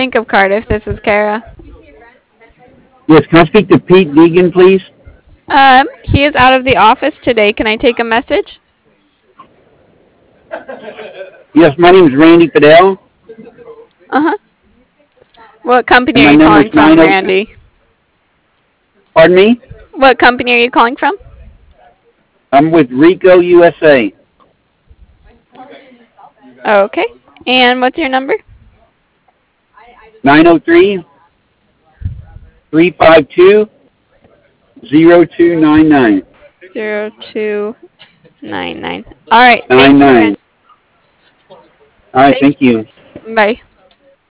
Bank of Cardiff. This is Kara. Yes, can I speak to Pete Deegan, please? He is out of the office today. Can I take a message? Yes, my name is Randy Fidel, Uh-huh. What company and are my you number is calling from, 90. Randy? Pardon me? What company are you calling from? I'm with Rico USA. Okay. And what's your number? 903-352-0299. 0299. All right. Thank you, 99. Randy. All right, Thank thank you. you. Bye.